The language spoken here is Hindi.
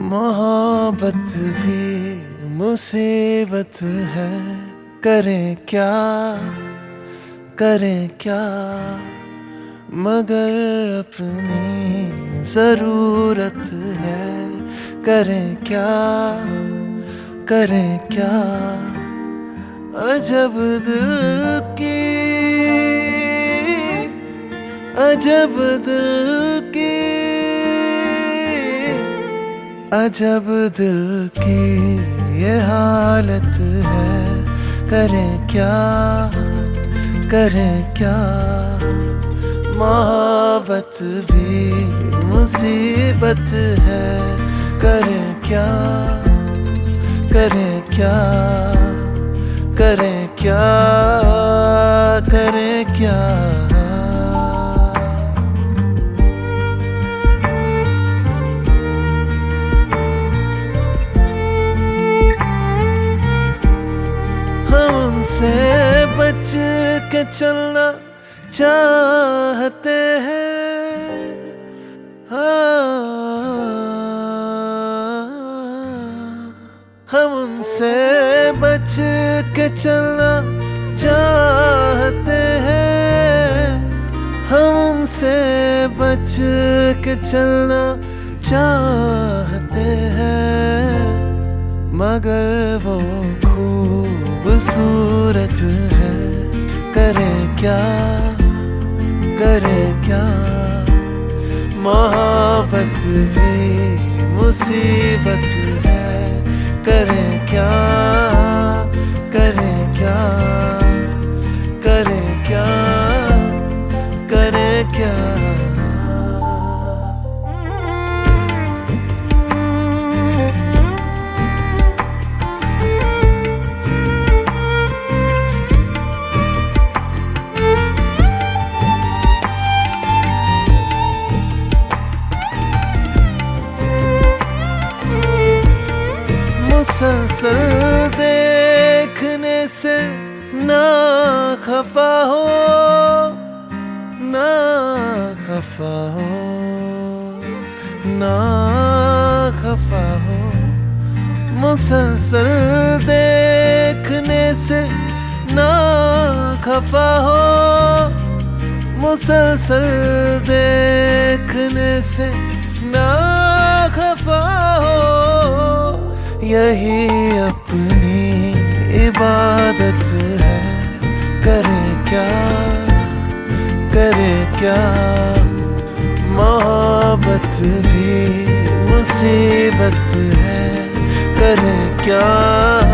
मोहब्बत भी मुसीबत है, करें क्या मगर अपनी ज़रूरत है। करें क्या अजब दिल की ये हालत है। करें क्या मोहब्बत भी मुसीबत है। करें क्या हमसे बच के चलना चाहते हैं। हम उनसे बच के चलना चाहते हैं। हम उनसे बच के चलना चाहते हैं, मगर वो खूबसूरत है। करें क्या मोहब्बत भी मुसीबत है। करें क्या मुसलसल देखने से ना खफा हो। मुसलसल देखने से ना खफा हो। मुसलसल देखने से ना खफा हो। यही अपनी इबादत है। करें क्या मोहब्बत भी मुसीबत है। करें क्या